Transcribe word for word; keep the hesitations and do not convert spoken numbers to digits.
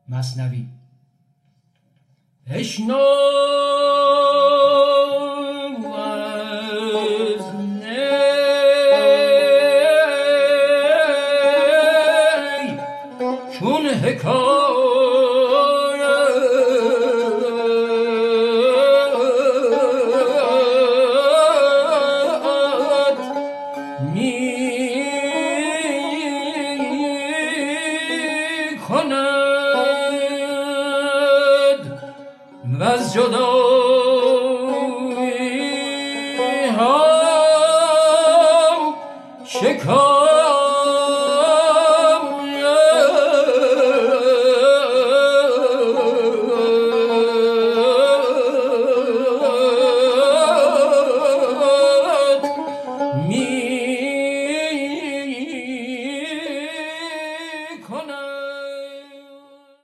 مثنوی. اشنو از نی چون حکایت می کند و از جدا